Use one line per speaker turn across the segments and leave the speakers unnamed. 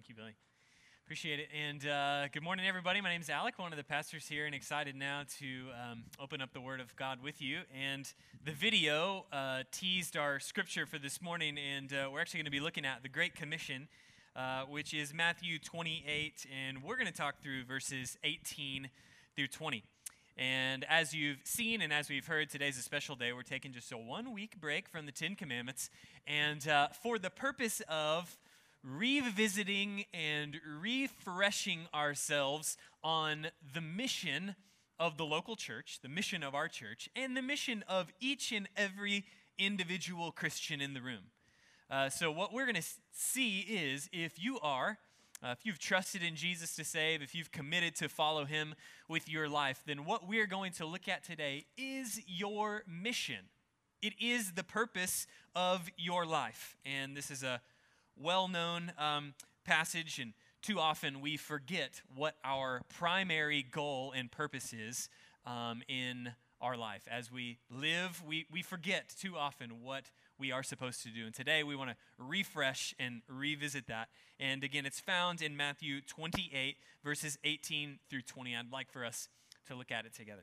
Thank you, Billy. Appreciate it. And good morning, everybody. My name is Alec, one of the pastors here, and excited now to open up the Word of God with you. And the video teased our scripture for this morning, and we're actually going to be looking at the Great Commission, which is Matthew 28, and we're going to talk through verses 18 through 20. And as you've seen and as we've heard, today's a special day. We're taking just a 1-week break from the Ten Commandments, and for the purpose of revisiting and refreshing ourselves on the mission of the local church, the mission of our church, and the mission of each and every individual Christian in the room. So what we're going to see is if you've trusted in Jesus to save, if you've committed to follow him with your life, then what we're going to look at today is your mission. It is the purpose of your life. And this is a well-known passage, and too often we forget what our primary goal and purpose is in our life. As we live, we forget too often what we are supposed to do. And today we want to refresh and revisit that. And again, it's found in Matthew 28, verses 18 through 20. I'd like for us to look at it together.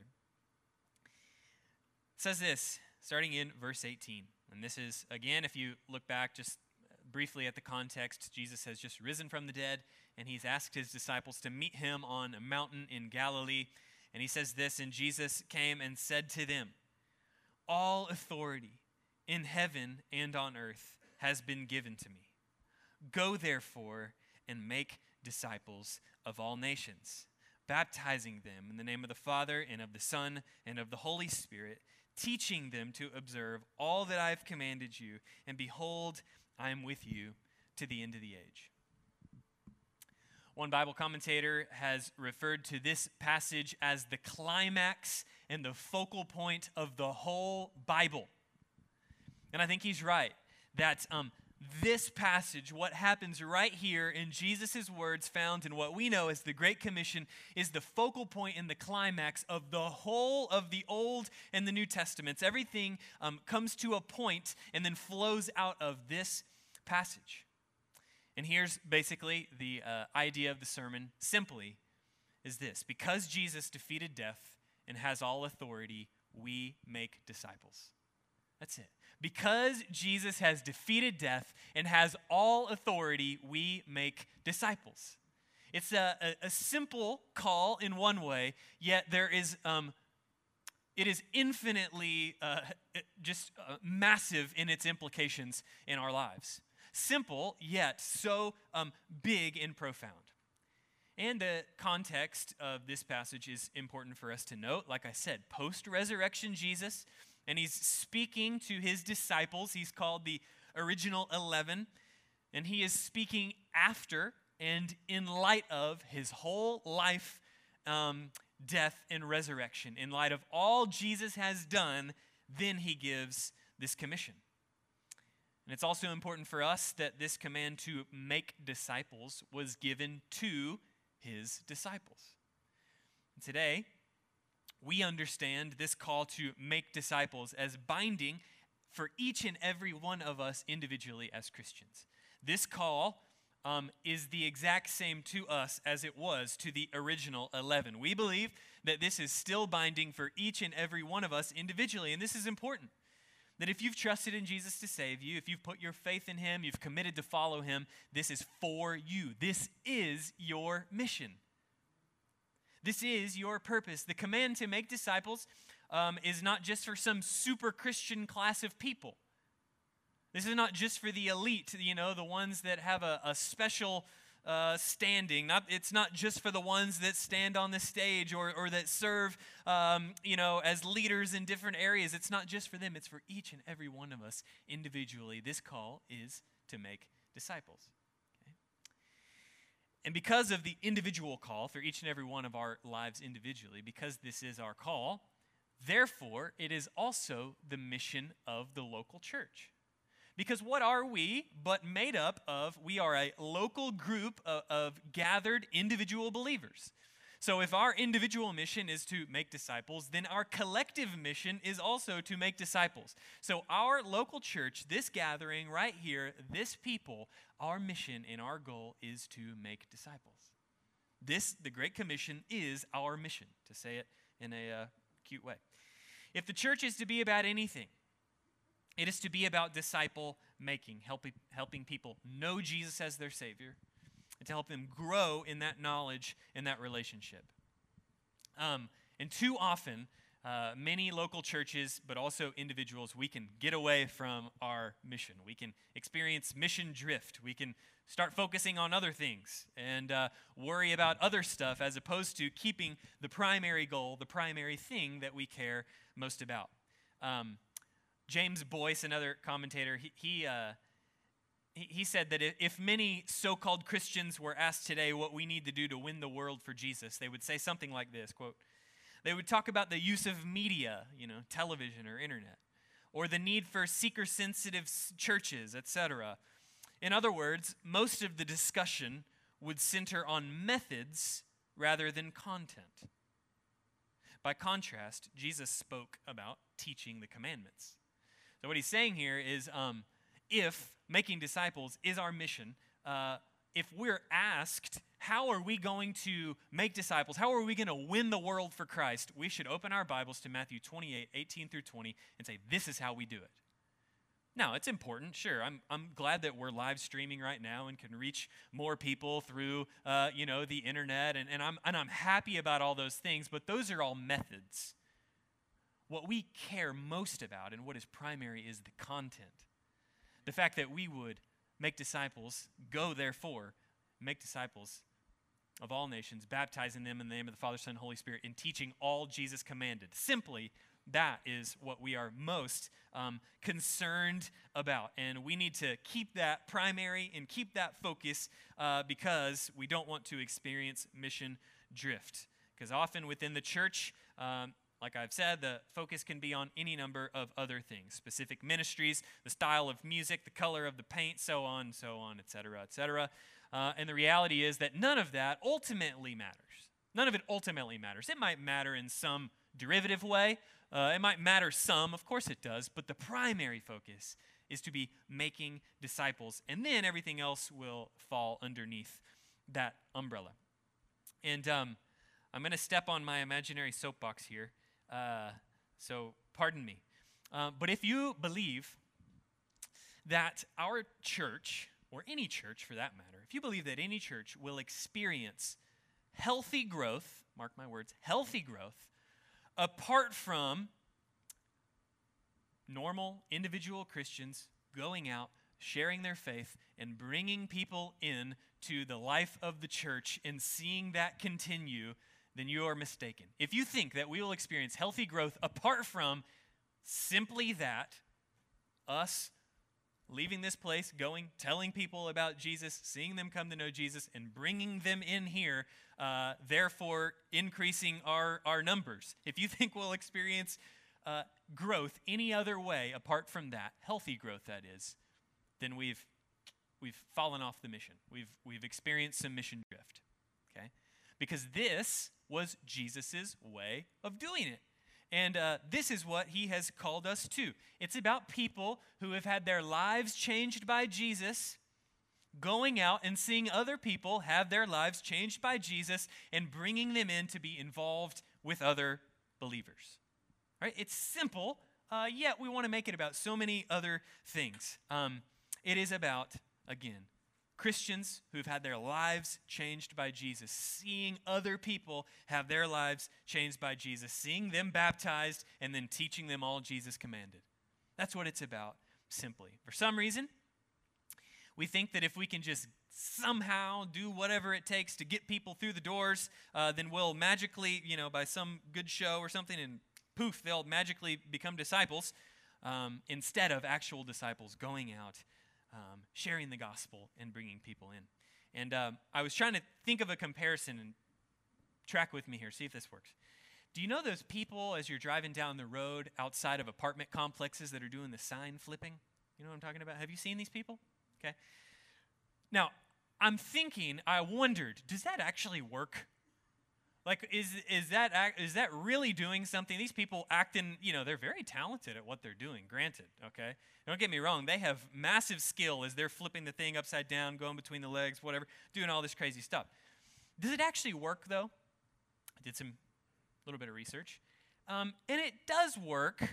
It says this, starting in verse 18. And this is, again, if you look back just briefly at the context, Jesus has just risen from the dead, and he's asked his disciples to meet him on a mountain in Galilee. And he says this, and Jesus came and said to them, "All authority in heaven and on earth has been given to me. Go therefore and make disciples of all nations, baptizing them in the name of the Father and of the Son and of the Holy Spirit, teaching them to observe all that I have commanded you, and behold, I am with you to the end of the age." One Bible commentator has referred to this passage as the climax and the focal point of the whole Bible. And I think he's right, that this passage, what happens right here in Jesus' words found in what we know as the Great Commission, is the focal point and the climax of the whole of the Old and the New Testaments. Everything comes to a point and then flows out of this passage. And here's basically the idea of the sermon, simply, is this. Because Jesus defeated death and has all authority, we make disciples. That's it. Because Jesus has defeated death and has all authority, we make disciples. It's a simple call in one way, yet it is infinitely massive in its implications in our lives. Simple, yet so big and profound. And the context of this passage is important for us to note. Like I said, post-resurrection Jesus, and he's speaking to his disciples. He's called the original 11, and he is speaking after and in light of his whole life, death, and resurrection. In light of all Jesus has done, then he gives this commission. And it's also important for us that this command to make disciples was given to his disciples. And today, we understand this call to make disciples as binding for each and every one of us individually as Christians. This call is the exact same to us as it was to the original 11. We believe that this is still binding for each and every one of us individually, and this is important. That if you've trusted in Jesus to save you, if you've put your faith in him, you've committed to follow him, this is for you. This is your mission. This is your purpose. The command to make disciples is not just for some super Christian class of people. This is not just for the elite, the ones that have a special standing. It's not just for the ones that stand on the stage or that serve, as leaders in different areas. It's not just for them. It's for each and every one of us individually. This call is to make disciples. Okay? And because of the individual call for each and every one of our lives individually, because this is our call, therefore, it is also the mission of the local church. Because what are we but made up of? We are a local group of gathered individual believers. So if our individual mission is to make disciples, then our collective mission is also to make disciples. So our local church, this gathering right here, this people, our mission and our goal is to make disciples. The Great Commission, is our mission, to say it in a cute way. If the church is to be about anything, it is to be about disciple making, helping people know Jesus as their Savior, and to help them grow in that knowledge and that relationship. And too often, many local churches, but also individuals, we can get away from our mission. We can experience mission drift. We can start focusing on other things and worry about other stuff as opposed to keeping the primary goal, the primary thing that we care most about. James Boyce, another commentator, he said that if many so-called Christians were asked today what we need to do to win the world for Jesus, they would say something like this, quote, they would talk about the use of media, television or internet, or the need for seeker-sensitive churches, etc. In other words, most of the discussion would center on methods rather than content. By contrast, Jesus spoke about teaching the commandments. So what he's saying here is, if making disciples is our mission, if we're asked, how are we going to make disciples? How are we going to win the world for Christ? We should open our Bibles to Matthew 28, 18 through 20, and say, this is how we do it. Now, it's important, sure. I'm glad that we're live streaming right now and can reach more people through, the internet, and I'm happy about all those things, but those are all methods. What we care most about and what is primary is the content. The fact that we would make disciples, go therefore, make disciples of all nations, baptizing them in the name of the Father, Son, and Holy Spirit, and teaching all Jesus commanded. Simply, that is what we are most concerned about. And we need to keep that primary and keep that focus because we don't want to experience mission drift. Because often within the church, like I've said, the focus can be on any number of other things, specific ministries, the style of music, the color of the paint, so on, et cetera, et cetera. And the reality is that none of that ultimately matters. None of it ultimately matters. It might matter in some derivative way. It might matter some, of course it does, but the primary focus is to be making disciples, and then everything else will fall underneath that umbrella. And I'm going to step on my imaginary soapbox here. So pardon me. But if you believe that our church, or any church for that matter, if you believe that any church will experience healthy growth, mark my words, healthy growth, apart from normal individual Christians going out, sharing their faith, and bringing people in to the life of the church and seeing that continue, then you are mistaken. If you think that we will experience healthy growth apart from simply that, us leaving this place, going, telling people about Jesus, seeing them come to know Jesus, and bringing them in here, therefore increasing our numbers. If you think we'll experience growth any other way apart from that, healthy growth that is, then we've fallen off the mission. We've experienced some mission drift, okay? Because this was Jesus' way of doing it. And this is what he has called us to. It's about people who have had their lives changed by Jesus, going out and seeing other people have their lives changed by Jesus and bringing them in to be involved with other believers. Right? It's simple, yet we want to make it about so many other things. It is about, again, Christians who've had their lives changed by Jesus, seeing other people have their lives changed by Jesus, seeing them baptized, and then teaching them all Jesus commanded. That's what it's about, simply. For some reason, we think that if we can just somehow do whatever it takes to get people through the doors, then we'll magically, by some good show or something, and poof, they'll magically become disciples, instead of actual disciples going out, sharing the gospel and bringing people in. And I was trying to think of a comparison, and track with me here, see if this works. Do you know those people as you're driving down the road outside of apartment complexes that are doing the sign flipping? You know what I'm talking about? Have you seen these people? Okay. Now, I wondered, does that actually work? Like, is that really doing something? These people acting, they're very talented at what they're doing, granted, okay? Don't get me wrong. They have massive skill as they're flipping the thing upside down, going between the legs, whatever, doing all this crazy stuff. Does it actually work, though? I did some little bit of research. And it does work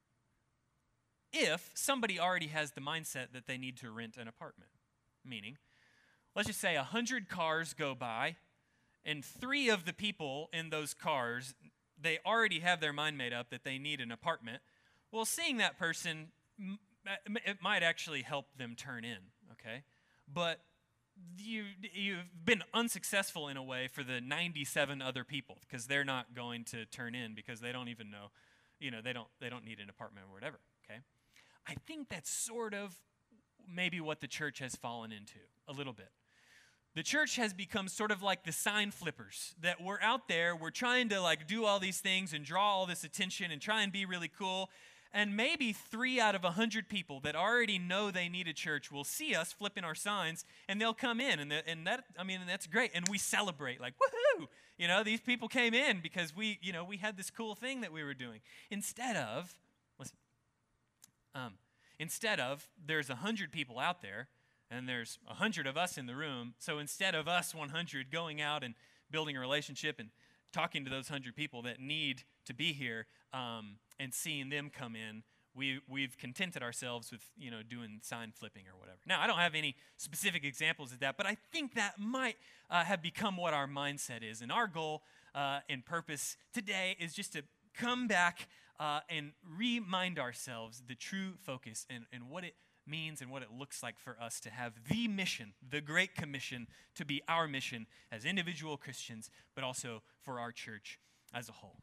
if somebody already has the mindset that they need to rent an apartment. Meaning, let's just say 100 cars go by, and 3 of the people in those cars, they already have their mind made up that they need an apartment. Well, seeing that person, it might actually help them turn in, okay? But you've been unsuccessful in a way for the 97 other people because they're not going to turn in because they don't even know, they don't need an apartment or whatever, okay? I think that's sort of maybe what the church has fallen into a little bit. The church has become sort of like the sign flippers, that we're out there, we're trying to like do all these things and draw all this attention and try and be really cool. And maybe 3 out of 100 people that already know they need a church will see us flipping our signs and they'll come in. And that's great. And we celebrate like, woohoo! These people came in because we had this cool thing that we were doing. Instead of, there's 100 people out there, and there's 100 of us in the room. So instead of us 100 going out and building a relationship and talking to those 100 people that need to be here and seeing them come in, we've contented ourselves with doing sign flipping or whatever. Now, I don't have any specific examples of that, but I think that might have become what our mindset is. And our goal and purpose today is just to come back and remind ourselves the true focus and what it means and what it looks like for us to have the mission, the Great Commission, to be our mission as individual Christians, but also for our church as a whole.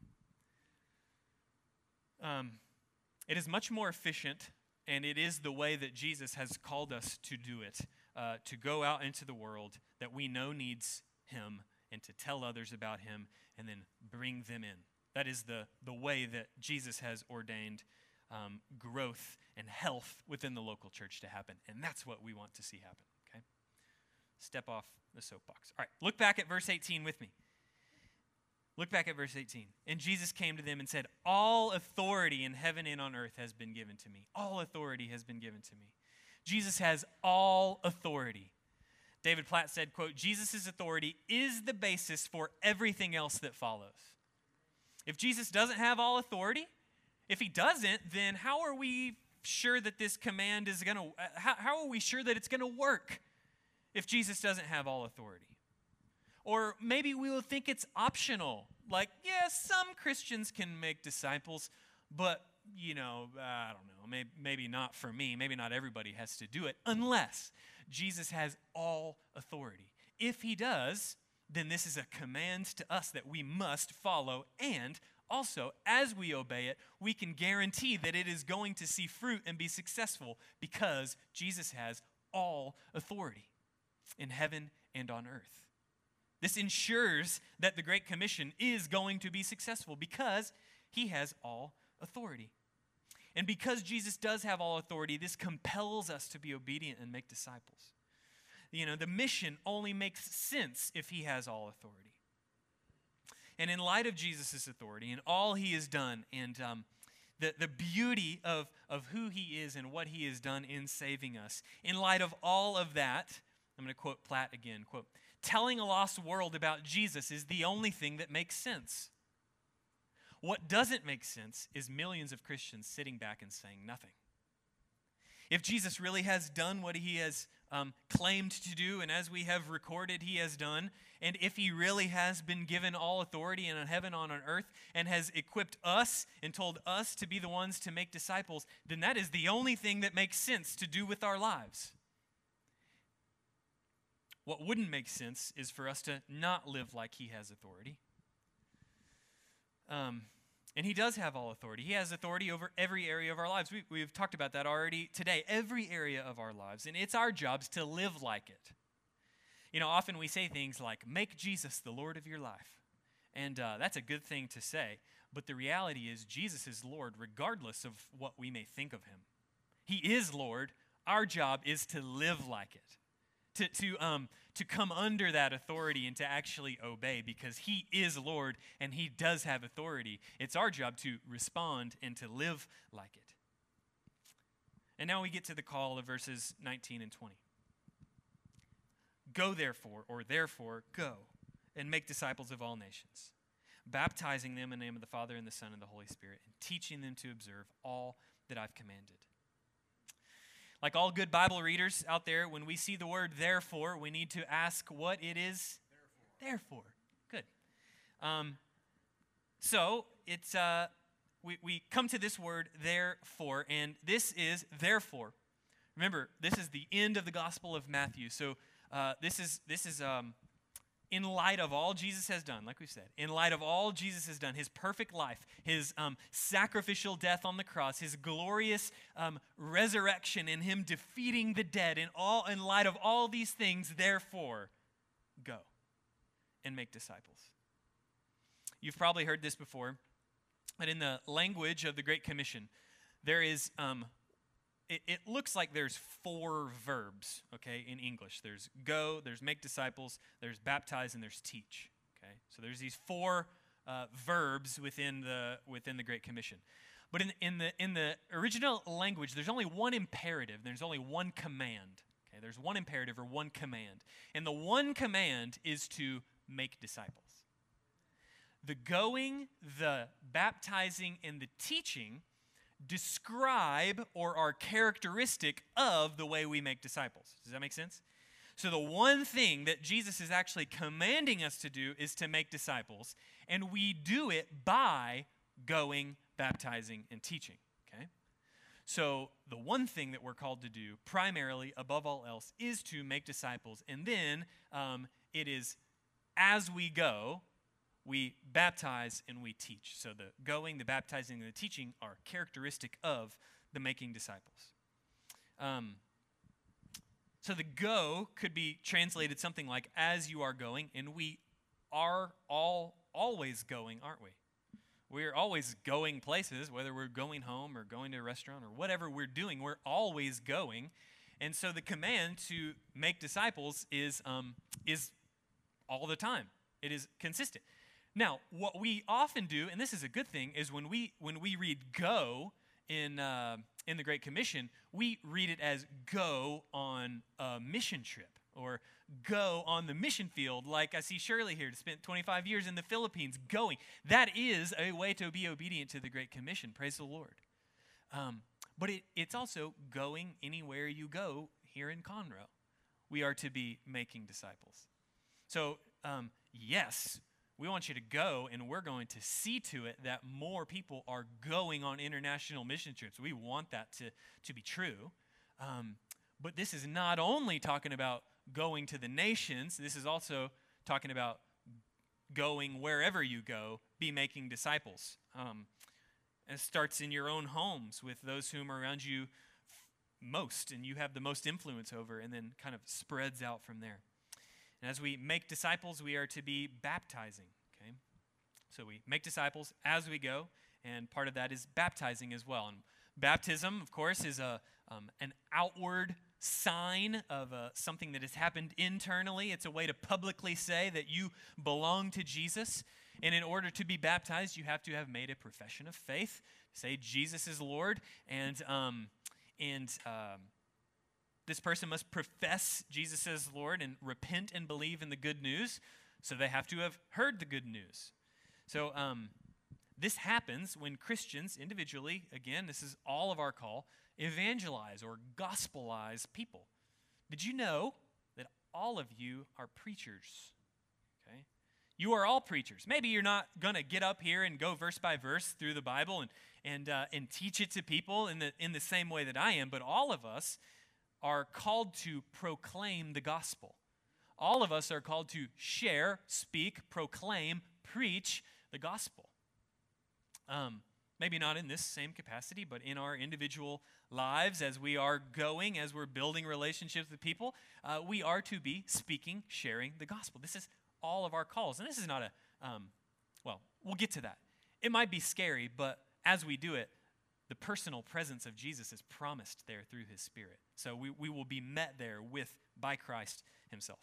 It is much more efficient, and it is the way that Jesus has called us to do it, to go out into the world that we know needs him and to tell others about him and then bring them in. That is the way that Jesus has ordained growth and health within the local church to happen. And that's what we want to see happen, okay? Step off the soapbox. All right, look back at verse 18 with me. Look back at verse 18. And Jesus came to them and said, "All authority in heaven and on earth has been given to me." All authority has been given to me. Jesus has all authority. David Platt said, quote, "Jesus' authority is the basis for everything else that follows." If Jesus doesn't have all authority, if he doesn't, then how are we sure that this command is going to, how are we sure that it's going to work if Jesus doesn't have all authority? Or maybe we will think it's optional. Like, yeah, some Christians can make disciples, but, I don't know, maybe not for me. Maybe not everybody has to do it unless Jesus has all authority. If he does, then this is a command to us that we must follow, and also, as we obey it, we can guarantee that it is going to see fruit and be successful because Jesus has all authority in heaven and on earth. This ensures that the Great Commission is going to be successful because he has all authority. And because Jesus does have all authority, this compels us to be obedient and make disciples. The mission only makes sense if he has all authority. And in light of Jesus' authority and all he has done and the beauty of who he is and what he has done in saving us, in light of all of that, I'm going to quote Platt again, quote, "Telling a lost world about Jesus is the only thing that makes sense. What doesn't make sense is millions of Christians sitting back and saying nothing. If Jesus really has done what he has claimed to do, and as we have recorded he has done, and if he really has been given all authority in heaven and on earth and has equipped us and told us to be the ones to make disciples, then that is the only thing that makes sense to do with our lives. What wouldn't make sense is for us to not live like he has authority. And he does have all authority. He has authority over every area of our lives. We've talked about that already today. Every area of our lives. And it's our jobs to live like it. Often we say things like, make Jesus the Lord of your life. And that's a good thing to say. But the reality is Jesus is Lord regardless of what we may think of him. He is Lord. Our job is to live like it. to come under that authority and to actually obey, because he is Lord and he does have authority. It's our job to respond and to live like it. And now we get to the call of verses 19 and 20. Go therefore, or therefore go, and make disciples of all nations, baptizing them in the name of the Father and the Son and the Holy Spirit, and teaching them to observe all that I've commanded. Like all good Bible readers out there, when we see the word therefore, we need to ask what it is. Therefore. Good. So it's we come to this word therefore, and this is therefore. Remember, this is the end of the Gospel of Matthew. So this is in light of all Jesus has done, like we said, in light of all Jesus has done, his perfect life, his sacrificial death on the cross, his glorious resurrection, and him defeating the dead, in light of all these things, therefore, go and make disciples. You've probably heard this before, but in the language of the Great Commission, there is it looks like there's 4 verbs, okay, in English. There's go, there's make disciples, there's baptize, and there's teach, okay? So there's these 4 verbs within the Great Commission. But in the original language, there's only one imperative, there's only one command, okay? There's one imperative or one command. And the one command is to make disciples. The going, the baptizing, and the teaching describe or are characteristic of the way we make disciples. Does that make sense? So the one thing that Jesus is actually commanding us to do is to make disciples, and we do it by going, baptizing, and teaching, okay? So the one thing that we're called to do primarily, above all else, is to make disciples, and then it is as we go, we baptize and we teach. So the going, the baptizing, and the teaching are characteristic of the making disciples. So the go could be translated something like as you are going, and we are all always going, aren't we? We're always going places, whether we're going home or going to a restaurant or whatever we're doing, we're always going. And so the command to make disciples is all the time. It is consistent. Now, what we often do, and this is a good thing, is when we read go in the Great Commission, we read it as go on a mission trip or go on the mission field, like I see Shirley here, spent 25 years in the Philippines going. That is a way to be obedient to the Great Commission. Praise the Lord. But it's also going anywhere you go here in Conroe. We are to be making disciples. So, yes, we want you to go, and we're going to see to it that more people are going on international mission trips. We want that to be true. But this is not only talking about going to the nations. This is also talking about going wherever you go, be making disciples. And it starts in your own homes with those whom are around you most, and you have the most influence over, and then kind of spreads out from there. And as we make disciples, we are to be baptizing, okay? So we make disciples as we go, and part of that is baptizing as well. And baptism, of course, is an outward sign of something that has happened internally. It's a way to publicly say that you belong to Jesus. And in order to be baptized, you have to have made a profession of faith, say Jesus is Lord, and this person must profess Jesus as Lord and repent and believe in the good news, so they have to have heard the good news. So this happens when Christians individually, again, this is all of our call, evangelize or gospelize people. Did you know that all of you are preachers? Okay, you are all preachers. Maybe you're not going to get up here and go verse by verse through the Bible and teach it to people in the same way that I am, but all of us are called to proclaim the gospel. All of us are called to share, speak, proclaim, preach the gospel. Maybe not in this same capacity, but in our individual lives as we are going, as we're building relationships with people, we are to be speaking, sharing the gospel. This is all of our calls. And this is not well, we'll get to that. It might be scary, but as we do it, the personal presence of Jesus is promised there through his Spirit. So we will be met there with by Christ himself.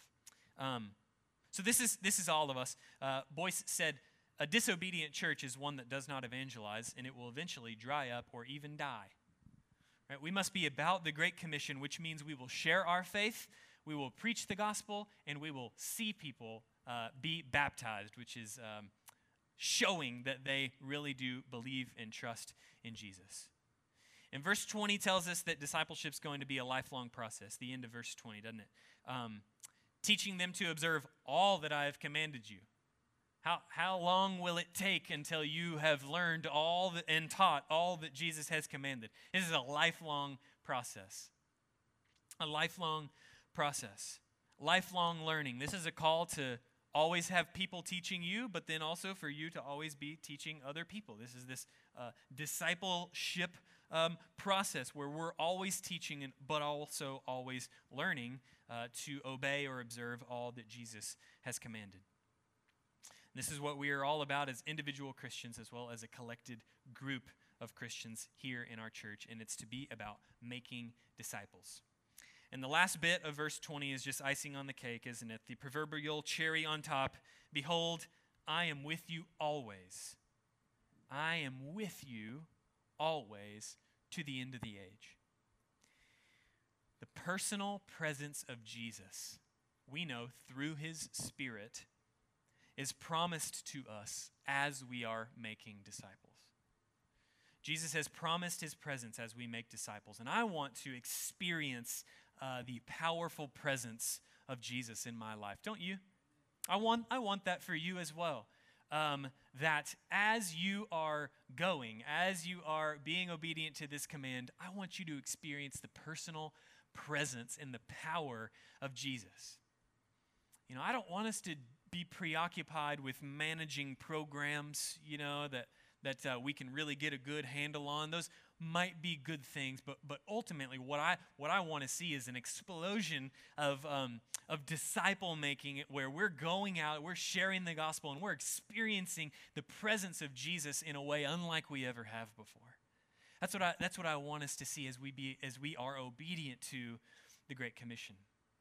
So this is all of us. Boyce said, a disobedient church is one that does not evangelize, and it will eventually dry up or even die. Right? We must be about the Great Commission, which means we will share our faith, we will preach the gospel, and we will see people be baptized, which is showing that they really do believe and trust in Jesus. And verse 20 tells us that discipleship is going to be a lifelong process, the end of verse 20, doesn't it? Teaching them to observe all that I have commanded you. How long will it take until you have learned all and taught all that Jesus has commanded? This is a lifelong process. A lifelong process. Lifelong learning. This is a call to always have people teaching you, but then also for you to always be teaching other people. This is this discipleship process where we're always teaching, but also always learning to obey or observe all that Jesus has commanded. This is what we are all about as individual Christians as well as a collected group of Christians here in our church, and it's to be about making disciples. And the last bit of verse 20 is just icing on the cake, isn't it? The proverbial cherry on top. Behold, I am with you always. I am with you always to the end of the age. The personal presence of Jesus, we know through his Spirit, is promised to us as we are making disciples. Jesus has promised his presence as we make disciples, and I want to experience the powerful presence of Jesus in my life. Don't you? I want that for you as well. That as you are going, as you are being obedient to this command, I want you to experience the personal presence and the power of Jesus. You know, I don't want us to be preoccupied with managing programs, that we can really get a good handle on. Those might be good things, but ultimately what I want to see is an explosion of disciple making, where we're going out, we're sharing the gospel, and we're experiencing the presence of Jesus in a way unlike we ever have before. That's what I want us to see as we are obedient to the Great Commission.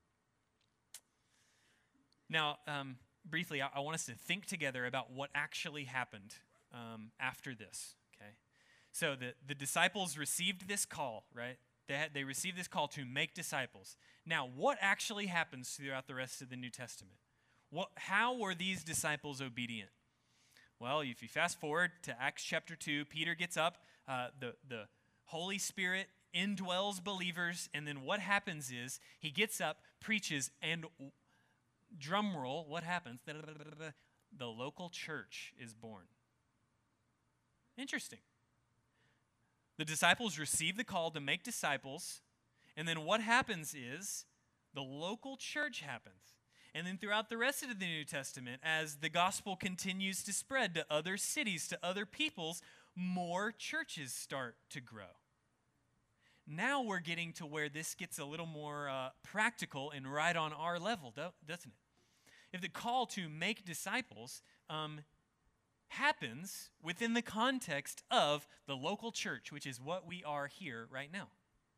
Now, briefly, I want us to think together about what actually happened after this, okay? So the disciples received this call, right? They received this call to make disciples. Now, what actually happens throughout the rest of the New Testament? How were these disciples obedient? Well, if you fast forward to Acts chapter 2, Peter gets up, the Holy Spirit indwells believers, and then what happens is he gets up, preaches, and drum roll, what happens? The local church is born. Interesting. The disciples receive the call to make disciples, and then what happens is the local church happens. And then throughout the rest of the New Testament, as the gospel continues to spread to other cities, to other peoples, more churches start to grow. Now we're getting to where this gets a little more practical and right on our level, doesn't it? If the call to make disciples happens within the context of the local church, which is what we are here right now.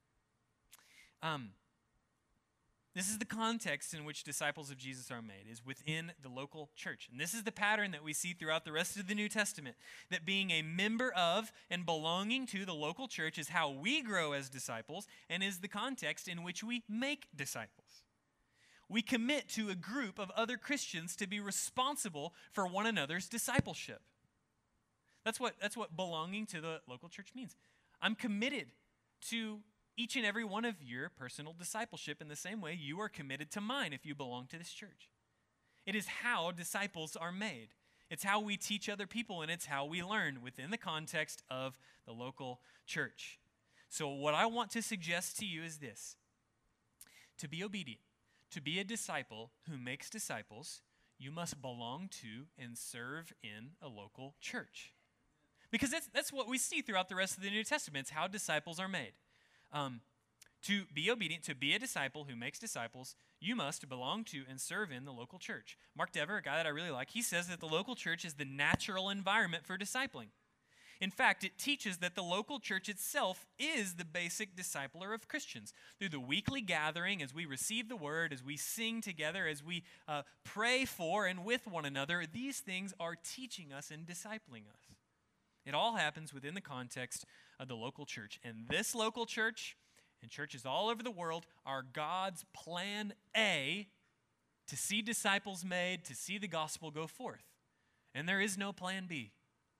This is the context in which disciples of Jesus are made, is within the local church. And this is the pattern that we see throughout the rest of the New Testament, that being a member of and belonging to the local church is how we grow as disciples and is the context in which we make disciples. We commit to a group of other Christians to be responsible for one another's discipleship. That's what belonging to the local church means. I'm committed to each and every one of your personal discipleship in the same way you are committed to mine if you belong to this church. It is how disciples are made. It's how we teach other people, and it's how we learn within the context of the local church. So what I want to suggest to you is this: to be obedient, to be a disciple who makes disciples, you must belong to and serve in a local church. Because that's what we see throughout the rest of the New Testament. It's how disciples are made. To be obedient, to be a disciple who makes disciples, you must belong to and serve in the local church. Mark Dever, a guy that I really like, he says that the local church is the natural environment for discipling. In fact, it teaches that the local church itself is the basic discipler of Christians. Through the weekly gathering, as we receive the word, as we sing together, as we pray for and with one another, these things are teaching us and discipling us. It all happens within the context of the local church. And this local church and churches all over the world are God's plan A to see disciples made, to see the gospel go forth. And there is no plan B.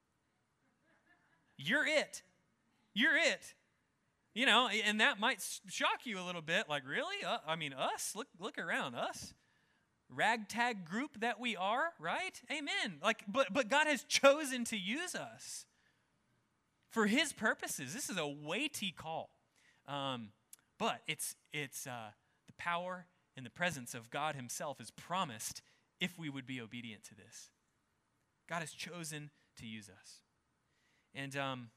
You're it. You're it. You know, and that might shock you a little bit. Like, really? I mean, us? Look around. Us? Ragtag group that we are, right? Amen. Like, but God has chosen to use us for His purposes. This is a weighty call. But it's the power and the presence of God Himself is promised if we would be obedient to this. God has chosen to use us. And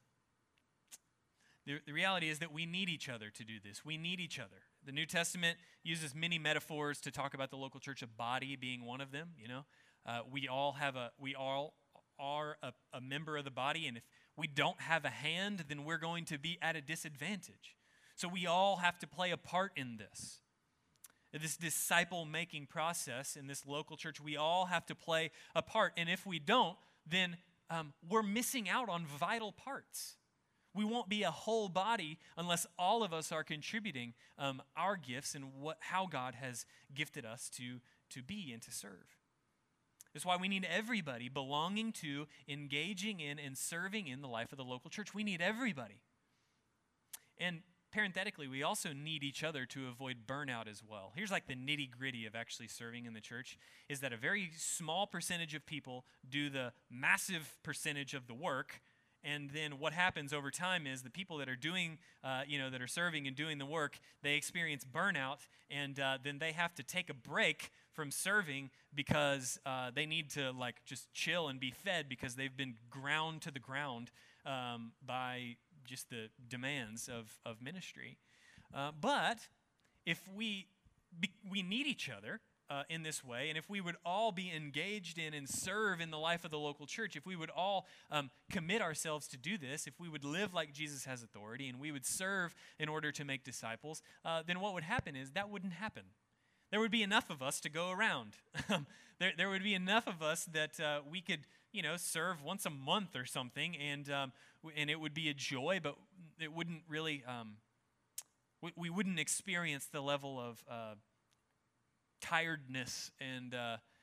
the reality is that we need each other to do this. We need each other. The New Testament uses many metaphors to talk about the local church, a body being one of them. You know, we all are a member of the body, and if we don't have a hand, then we're going to be at a disadvantage. So we all have to play a part in this disciple-making process in this local church. We all have to play a part, and if we don't, then we're missing out on vital parts. We won't be a whole body unless all of us are contributing our gifts and how God has gifted us to be and to serve. That's why we need everybody belonging to, engaging in, and serving in the life of the local church. We need everybody. And parenthetically, we also need each other to avoid burnout as well. Here's like the nitty-gritty of actually serving in the church, is that a very small percentage of people do the massive percentage of the work, and then what happens over time is the people that are doing, that are serving and doing the work, they experience burnout, and then they have to take a break from serving because they need to like just chill and be fed because they've been ground to the ground by just the demands of ministry. But if we need each other in this way, and if we would all be engaged in and serve in the life of the local church, if we would all commit ourselves to do this, if we would live like Jesus has authority and we would serve in order to make disciples, then what would happen is that wouldn't happen. There would be enough of us to go around. There would be enough of us that we could, serve once a month or something, and it would be a joy, but it wouldn't really, we wouldn't experience the level of tiredness and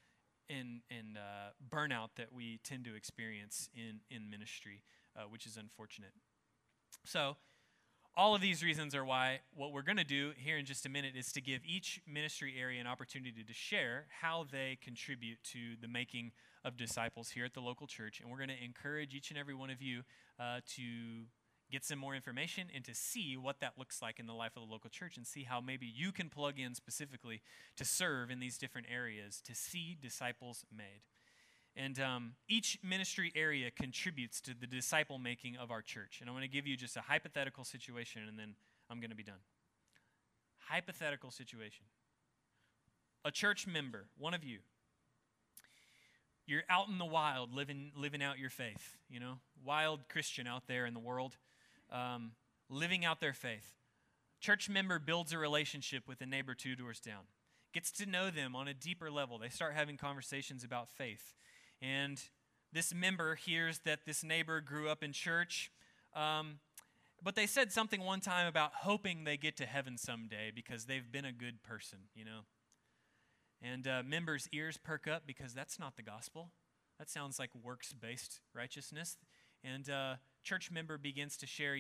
burnout that we tend to experience in ministry, which is unfortunate. So, all of these reasons are why what we're going to do here in just a minute is to give each ministry area an opportunity to share how they contribute to the making of disciples here at the local church. And we're going to encourage each and every one of you to get some more information and to see what that looks like in the life of the local church and see how maybe you can plug in specifically to serve in these different areas to see disciples made. And each ministry area contributes to the disciple making of our church. And I'm going to give you just a hypothetical situation, and then I'm going to be done. Hypothetical situation. A church member, one of you, you're out in the wild, living out your faith, wild Christian out there in the world, living out their faith. Church member builds a relationship with a neighbor 2 doors down, gets to know them on a deeper level. They start having conversations about faith. And this member hears that this neighbor grew up in church, but they said something one time about hoping they get to heaven someday because they've been a good person, And members' ears perk up because that's not the gospel. That sounds like works-based righteousness. And church member begins to share,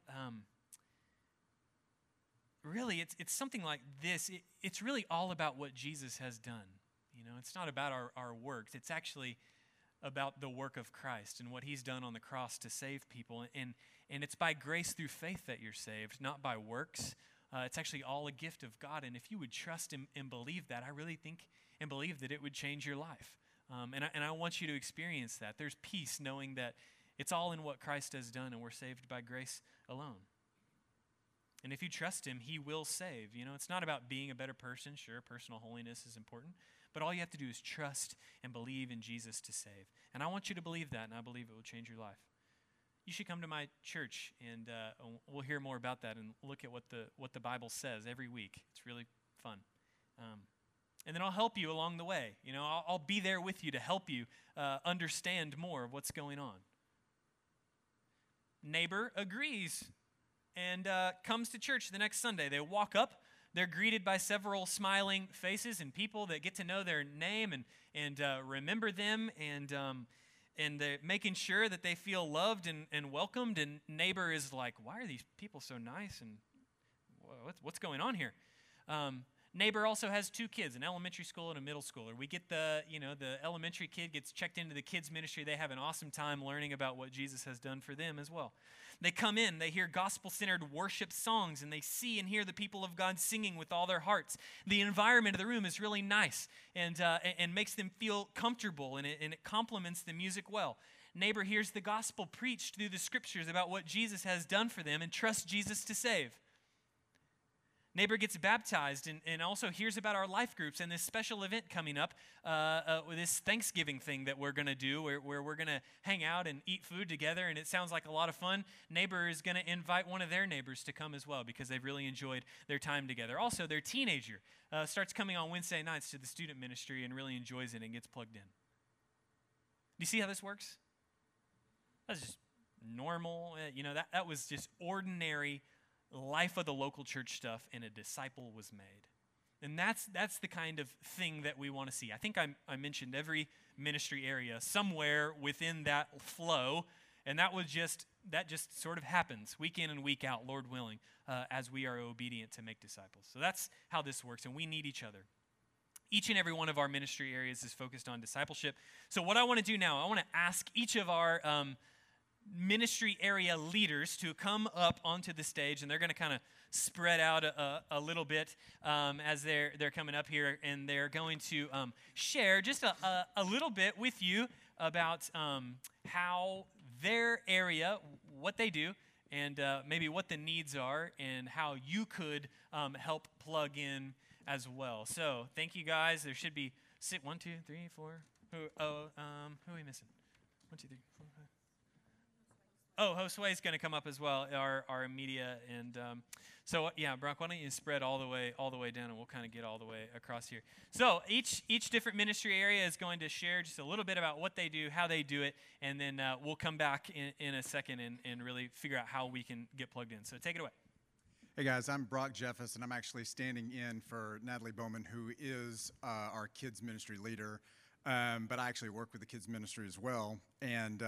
really, it's something like this. It's really all about what Jesus has done. It's not about our works. It's actually about the work of Christ and what He's done on the cross to save people. And it's by grace through faith that you're saved, not by works. It's actually all a gift of God. And if you would trust Him and believe that, I really think and believe that it would change your life. And I want you to experience that. There's peace knowing that it's all in what Christ has done and we're saved by grace alone. And if you trust Him, He will save. It's not about being a better person. Sure, personal holiness is important. But all you have to do is trust and believe in Jesus to save. And I want you to believe that, and I believe it will change your life. you should come to my church, and we'll hear more about that and look at what the Bible says every week. It's really fun. And then I'll help you along the way. You know, I'll be there with you to help you understand more of what's going on. Neighbor agrees and comes to church the next Sunday. They walk up. They're greeted by several smiling faces and people that get to know their name and remember them, and they're making sure that they feel loved and welcomed. And neighbor is like, why are these people so nice? And what's going on here? Neighbor also has 2 kids, an elementary school and a middle schooler. We get the elementary kid gets checked into the kids ministry. They have an awesome time learning about what Jesus has done for them as well. They come in, they hear gospel-centered worship songs, and they see and hear the people of God singing with all their hearts. The environment of the room is really nice and makes them feel comfortable, and it complements the music well. Neighbor hears the gospel preached through the scriptures about what Jesus has done for them and trusts Jesus to save. Neighbor gets baptized and also hears about our life groups and this special event coming up, this Thanksgiving thing that we're going to do where we're going to hang out and eat food together, and it sounds like a lot of fun. Neighbor is going to invite one of their neighbors to come as well because they've really enjoyed their time together. Also, their teenager starts coming on Wednesday nights to the student ministry and really enjoys it and gets plugged in. Do you see how this works? That's just normal. That was just ordinary life of the local church stuff, and a disciple was made. And that's the kind of thing that we want to see. I think I mentioned every ministry area somewhere within that flow, and that just sort of happens week in and week out, Lord willing, as we are obedient to make disciples. So that's how this works, and we need each other. Each and every one of our ministry areas is focused on discipleship. So what I want to do now, I want to ask each of our ministry area leaders to come up onto the stage, and they're going to kind of spread out a little bit as they're coming up here, and they're going to share just a little bit with you about how their area, what they do, and maybe what the needs are, and how you could help plug in as well. So thank you guys. There should be 1, 2, 3, 4. Who are we missing? 1, 2, 3, 4, 5. Oh, Josue is going to come up as well, our media, and Brock, why don't you spread all the way down, and we'll kind of get all the way across here. So each different ministry area is going to share just a little bit about what they do, how they do it, and then we'll come back in a second and really figure out how we can get plugged in. So take it away.
Hey guys, I'm Brock Jeffus, and I'm actually standing in for Natalie Bowman, who is our kids ministry leader, but I actually work with the kids ministry as well, and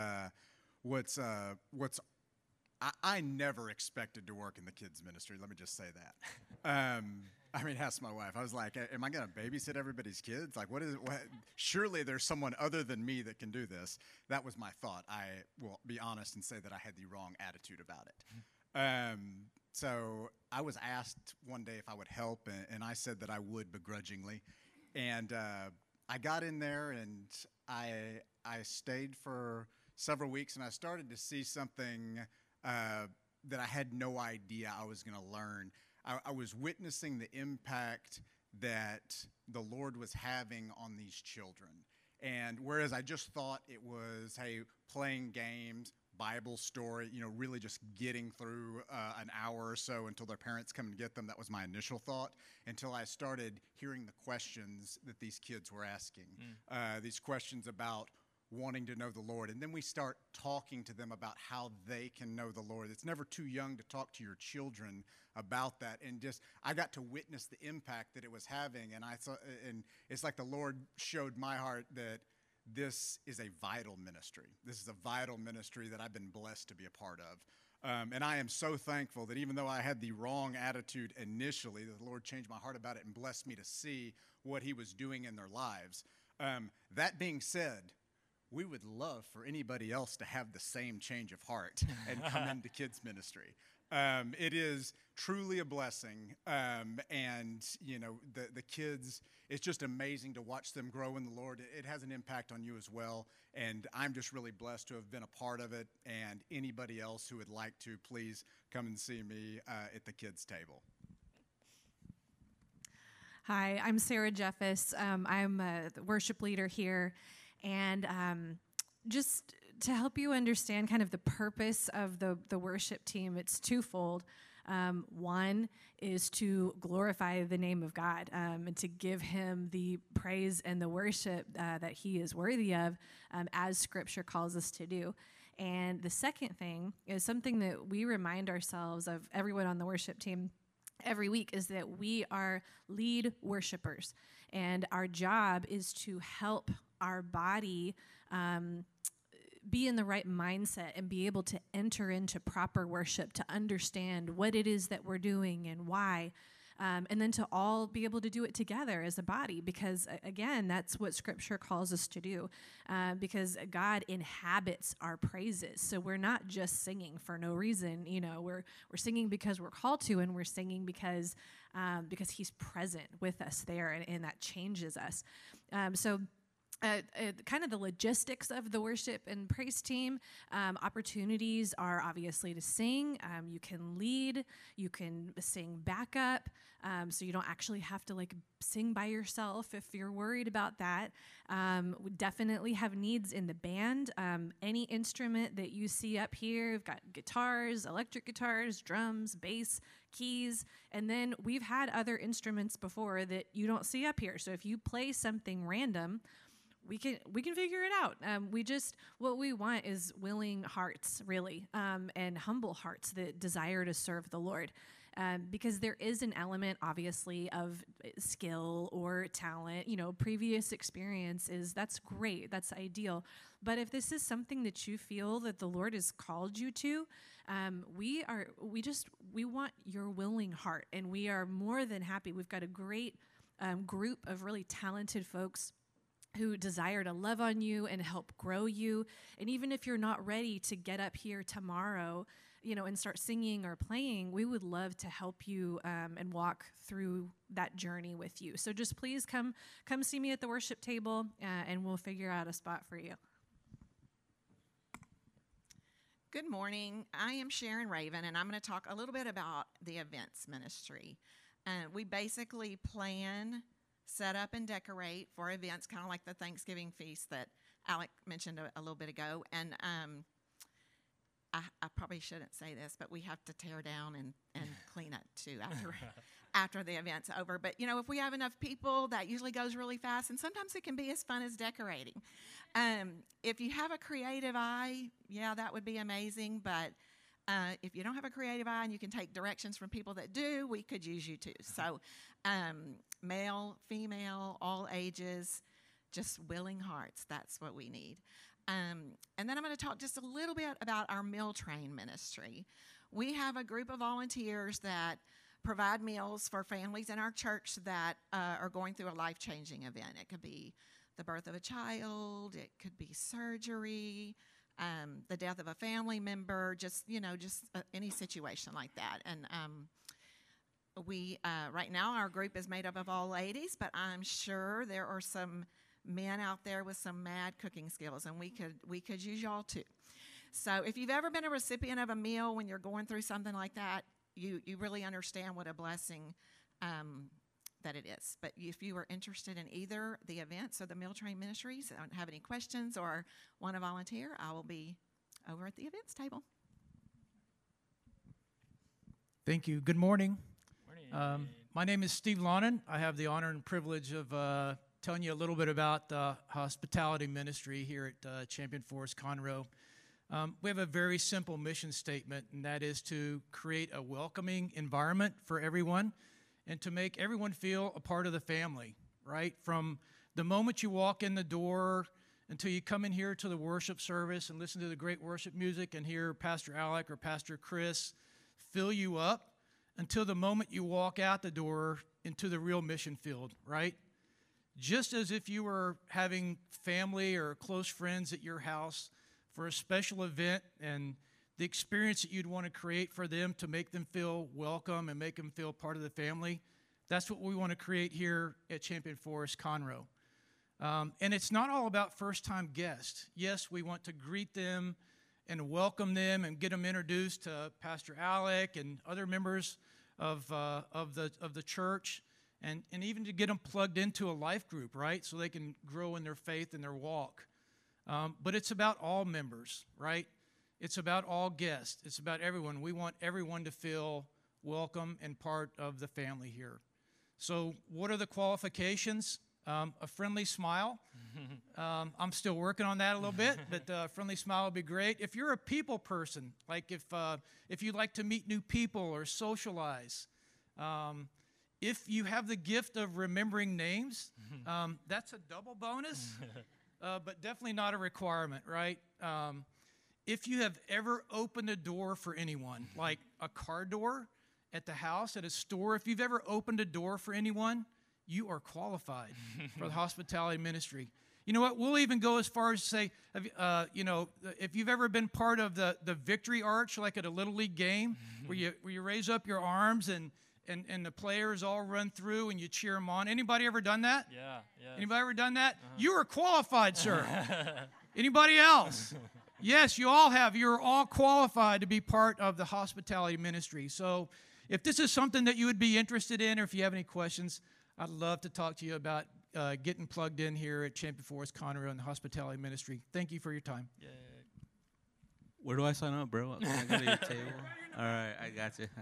I never expected to work in the kids ministry. Let me just say that. Ask my wife. I was like, am I going to babysit everybody's kids? Like, what? Surely there's someone other than me that can do this. That was my thought. I will be honest and say that I had the wrong attitude about it. So I was asked one day if I would help, and I said that I would begrudgingly. And I got in there, and I stayed for several weeks, and I started to see something that I had no idea I was going to learn. I was witnessing the impact that the Lord was having on these children. And whereas I just thought it was, hey, playing games, Bible story, really just getting through an hour or so until their parents come and get them, that was my initial thought, until I started hearing the questions that these kids were asking. These questions about wanting to know the Lord. And then we start talking to them about how they can know the Lord. It's never too young to talk to your children about that. And I got to witness the impact that it was having. And and it's like the Lord showed my heart that this is a vital ministry. This is a vital ministry that I've been blessed to be a part of. And I am so thankful that even though I had the wrong attitude initially, that the Lord changed my heart about it and blessed me to see what he was doing in their lives. That being said, we would love for anybody else to have the same change of heart and come into kids ministry. It is truly a blessing, and the kids, it's just amazing to watch them grow in the Lord. It has an impact on you as well, and I'm just really blessed to have been a part of it, and anybody else who would like to, please come and see me at the kids' table.
Hi, I'm Sarah Jeffus. I'm the worship leader here. And just to help you understand kind of the purpose of the worship team, it's twofold. One is to glorify the name of God and to give him the praise and the worship that he is worthy of, as Scripture calls us to do. And the second thing is something that we remind ourselves of, everyone on the worship team, every week, is that we are lead worshipers, and our job is to help our body be in the right mindset and be able to enter into proper worship, to understand what it is that we're doing and why, and then to all be able to do it together as a body, because, again, that's what Scripture calls us to do, because God inhabits our praises. So we're not just singing for no reason. We're singing because we're called to, and we're singing because he's present with us there, and that changes us. Kind of the logistics of the worship and praise team, opportunities are obviously to sing. You can lead, you can sing backup, so you don't actually have to sing by yourself if you're worried about that. We definitely have needs in the band. Any instrument that you see up here, we've got guitars, electric guitars, drums, bass, keys, and then we've had other instruments before that you don't see up here. So if you play something random, we can figure it out. What we want is willing hearts, really, and humble hearts that desire to serve the Lord. Because there is an element, obviously, of skill or talent. Previous experiences, that's great, that's ideal. But if this is something that you feel that the Lord has called you to, we want your willing heart, and we are more than happy. We've got a great group of really talented folks who desire to love on you and help grow you. And even if you're not ready to get up here tomorrow, and start singing or playing, we would love to help you and walk through that journey with you. So just please come see me at the worship table, and we'll figure out a spot for you.
Good morning. I am Sharon Raven, and I'm going to talk a little bit about the events ministry. We basically plan, set up, and decorate for events, kind of like the Thanksgiving feast that Alec mentioned a little bit ago. And I probably shouldn't say this, but we have to tear down and clean up too after the event's over. But, if we have enough people, that usually goes really fast, and sometimes it can be as fun as decorating. If you have a creative eye, that would be amazing. But if you don't have a creative eye and you can take directions from people that do, we could use you too. So male, female, all ages, just willing hearts, that's what we need. And then I'm going to talk just a little bit about our meal train ministry. We have a group of volunteers that provide meals for families in our church that are going through a life-changing event. It could be the birth of a child, it could be surgery, the death of a family member, just any situation like that. And we right now our group is made up of all ladies, but I'm sure there are some men out there with some mad cooking skills, and we could use y'all too. So if you've ever been a recipient of a meal when you're going through something like that, you really understand what a blessing that it is. But if you are interested in either the events or the meal train ministries, don't have any questions or want to volunteer, I will be over at the events table.
Thank you. Good morning.
Morning.
My name is Steve Lonan. I have the honor and privilege of telling you a little bit about the hospitality ministry here at Champion Forest Conroe. We have a very simple mission statement, and that is to create a welcoming environment for everyone and to make everyone feel a part of the family, right? From the moment you walk in the door until you come in here to the worship service and listen to the great worship music and hear Pastor Alec or Pastor Chris fill you up until the moment you walk out the door into the real mission field, right? Just as if you were having family or close friends at your house for a special event, and the experience that you'd want to create for them to make them feel welcome and make them feel part of the family, that's what we want to create here at Champion Forest Conroe. And it's not all about first-time guests. Yes, we want to greet them and welcome them and get them introduced to Pastor Alec and other members of the church, and even to get them plugged into a life group, right, so they can grow in their faith and their walk. But it's about all members, right? It's about all guests. It's about everyone. We want everyone to feel welcome and part of the family here. So what are the qualifications? A friendly smile. I'm still working on that a little bit, but a friendly smile would be great. If you're a people person, like if you like to meet new people or socialize, if you have the gift of remembering names, that's a double bonus, but definitely not a requirement, right? If you have ever opened a door for anyone, like a car door at the house, at a store, if you've ever opened a door for anyone, you are qualified for the hospitality ministry. You know what? We'll even go as far as to say, if you've ever been part of the victory arch, like at a Little League game, where you raise up your arms and the players all run through and you cheer them on. Anybody ever done that?
Yeah.
Anybody ever done that? You are qualified, sir. Anybody else? Yes, you all have. You're all qualified to be part of the hospitality ministry. So if this is something that you would be interested in, or if you have any questions, I'd love to talk to you about getting plugged in here at Champion Forest Conroe and the hospitality ministry. Thank you for your time.
Yeah.
Where do I sign up, bro? Can I go to your table? All right, I got you.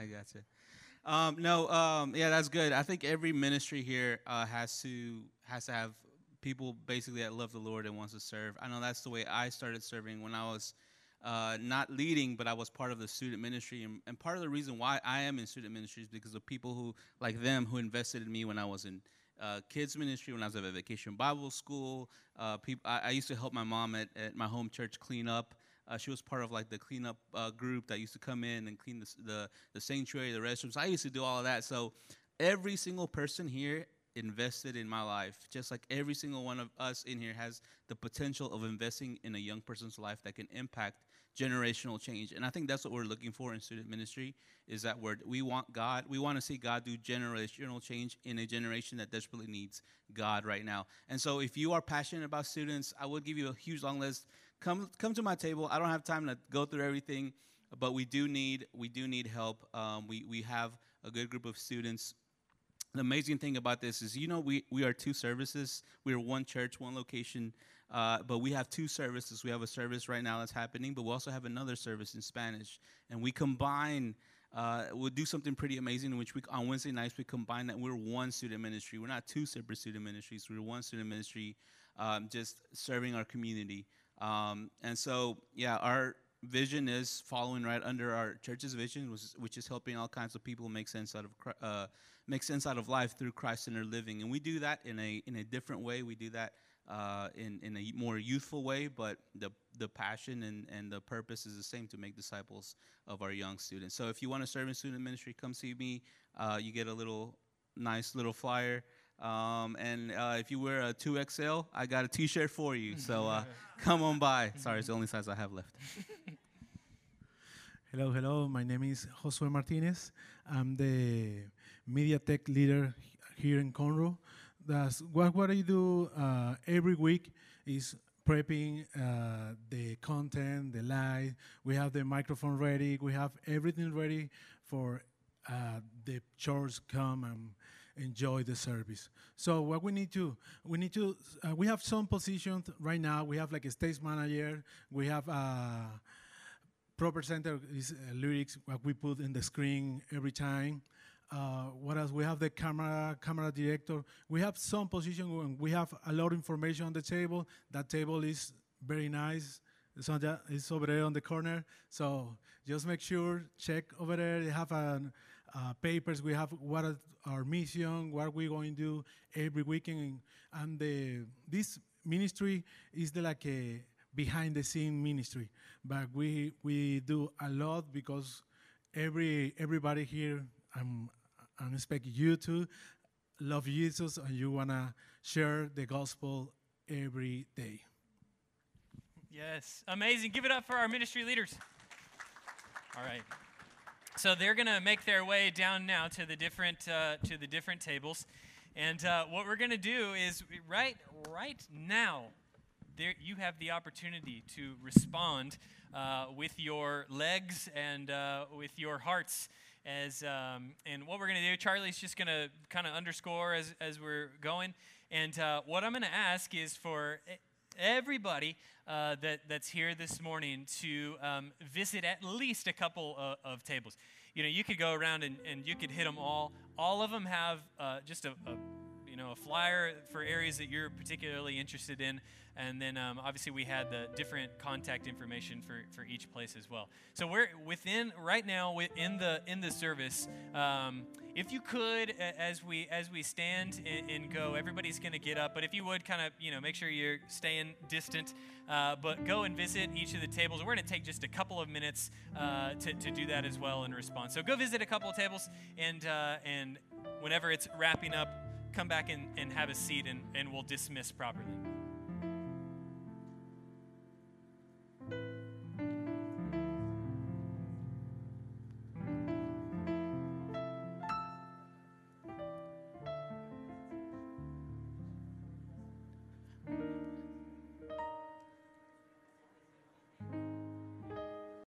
Yeah, that's good. I think every ministry here has to have people basically that love the Lord and wants to serve. I know that's the way I started serving when I was not leading, but I was part of the student ministry. And part of the reason why I am in student ministry is because of people who, like them, who invested in me when I was in kids ministry, when I was at Vacation Bible School. I used to help my mom at my home church clean up. She was part of like the cleanup group that used to come in and clean the sanctuary, the restrooms. I used to do all of that. So every single person here invested in my life, just like every single one of us in here has the potential of investing in a young person's life that can impact generational change. And I think that's what we're looking for in student ministry, is that we want to see God do generational change in a generation that desperately needs God right now. And so if you are passionate about students, I would give you a huge long list. Come to my table. I don't have time to go through everything, but we do need help. We have a good group of students. The amazing thing about this is, we are two services. We are one church, one location, but we have two services. We have a service right now that's happening, but we also have another service in Spanish. And we combine, we'll do something pretty amazing in which on Wednesday nights we combine that. We're one student ministry. We're not two separate student ministries. We're one student ministry, just serving our community. And so, our vision is following right under our church's vision, which is helping all kinds of people make sense out of life through Christ-centered living. And we do that in a different way. We do that in a more youthful way, but the passion and the purpose is the same, to make disciples of our young students. So if you want to serve in student ministry, come see me. You get a nice little flyer. And if you wear a 2XL, I got a T-shirt for you. So come on by. Sorry, it's the only size I have left.
Hello. My name is Josue Martinez. I'm the media tech leader here in Conroe. What I do every week is prepping the content, the light. We have the microphone ready. We have everything ready for the church come and enjoy the service. So what we have some positions right now. We have like a stage manager. We have proper center is lyrics, what we put in the screen every time. What else? We have the camera director. We have some position when we have a lot of information on the table. That table is very nice. It's over there on the corner. So just make sure, check over there. They have papers. We have what is our mission, what we're going to do every weekend. And this ministry is like a behind-the-scene ministry. But we do a lot because everybody here, I'm expecting you to love Jesus and you want to share the gospel every day.
Yes, amazing. Give it up for our ministry leaders. All right. So they're going to make their way down now to the different tables. And what we're going to do is right now, you have the opportunity to respond with your legs and with your hearts. And what we're going to do, Charlie's just going to kind of underscore as we're going. And what I'm going to ask is for everybody that's here this morning to visit at least a couple of tables. You know, you could go around and you could hit them all. All of them have just a flyer for areas that you're particularly interested in. And then obviously we had the different contact information for each place as well. So we're right now in the service. If you could, as we stand and go, everybody's going to get up. But if you would kind of make sure you're staying distant, but go and visit each of the tables. We're going to take just a couple of minutes to do that as well in response. So go visit a couple of tables, and whenever it's wrapping up, come back and have a seat, and we'll dismiss properly.